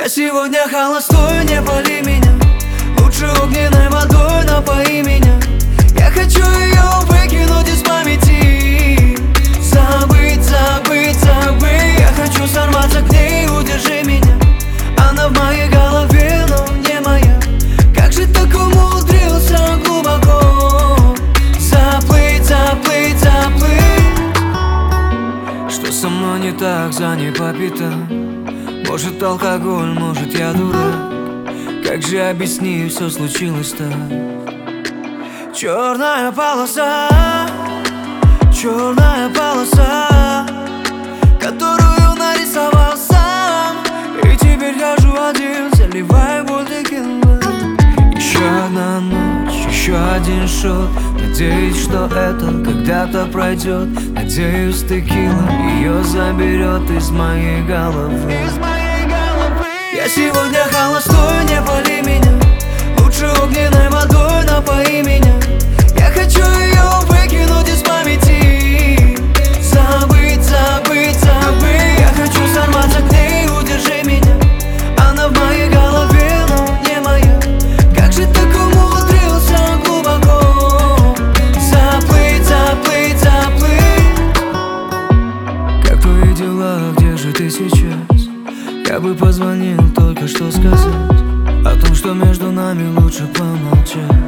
Я сегодня холостой, не пали меня. Лучше огненной водой напои меня. Я хочу ее выкинуть из памяти. Забыть, забыть, забыть. Я хочу сорваться к ней, удержи меня. Она в моей голове, но не моя. Как же так умудрился глубоко заплыть, заплыть, заплыть? Что со мной не так, за ней по пятам? Может алкоголь, может я дурак. Как же объяснить, все случилось так? Черная полоса, черная полоса, которую нарисовал сам. И теперь хожу один, заливаю боль текилой. Еще одна ночь, еще один шот. Надеюсь, что это когда-то пройдет. Надеюсь, текила ее заберет из моей головы. Я сегодня холостой, не пали меня. Лучше огненной водой напои меня. Я хочу ее выкинуть из памяти. Забыть, забыть, забыть. Я хочу сорваться к ней, удержи меня. Она в моей голове, но не моя. Как же так умудрился глубоко заплыть, заплыть, заплыть? Как твои дела, где же ты сейчас? Я бы позвонил только что сказать о том, что между нами лучше помолчать.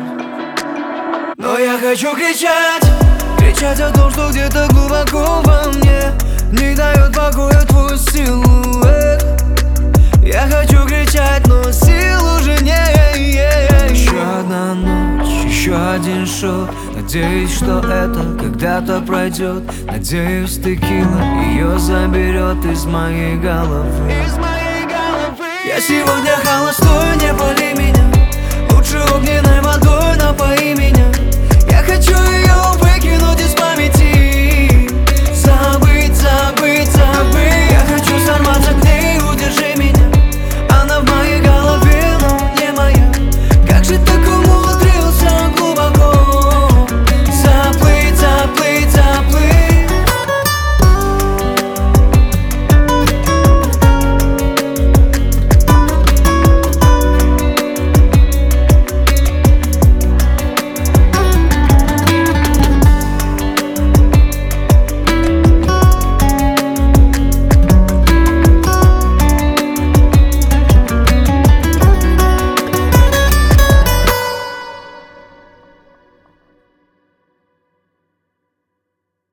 Но я хочу кричать, кричать о том, что где-то глубоко во мне не дает покоя твой силуэт. Я хочу кричать, но сил уже нет. Еще одна ночь, еще один шот. Надеюсь, что это когда-то пройдет. Надеюсь, текила ее заберет из моей головы. Я сегодня холостой, не пали меня.